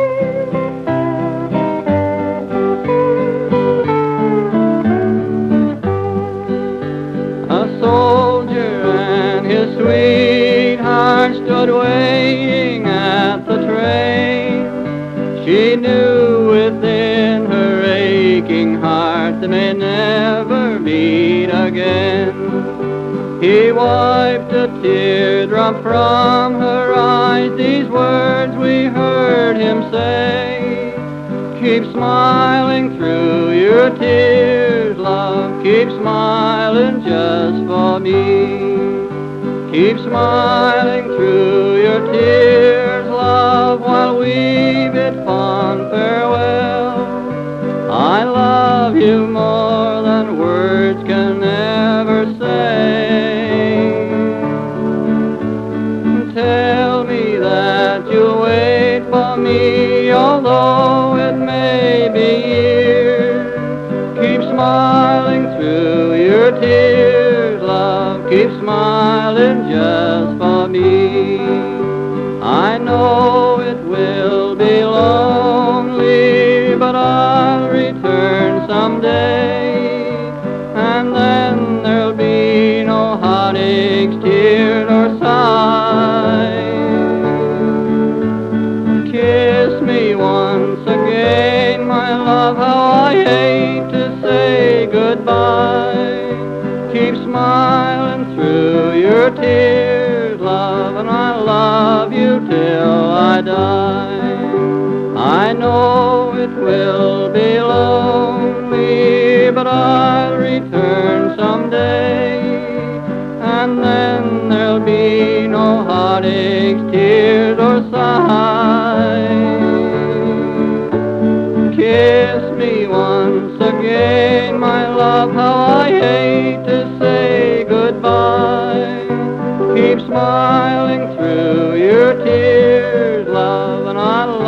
A soldier and his sweetheart stood waiting at the train. She knew within her aching heart they may never meet again. He wiped a teardrop from her eyes, these words we heard him say: keep smiling through your tears, love, keep smiling just for me. Keep smiling through your tears, love, while we bid fond farewell. I love you more than words can ever say. Tell me that you'll wait for me, although it may be years. Keep smiling through your tears, love, keep smiling just for me. I know it will be lonely, but I'll return someday, and then there'll be no heartaches, tears, or sighs. Kiss me once again, my love, how I hate to say goodbye. Keep smiling through your tears, love, and I love you till I die. I know it will be lonely, but I'll return someday, and then there'll be no heartaches, tears, or sighs. Kiss me once again, my love, how I hate to say goodbye. Keep smiling through your tears, love, and I love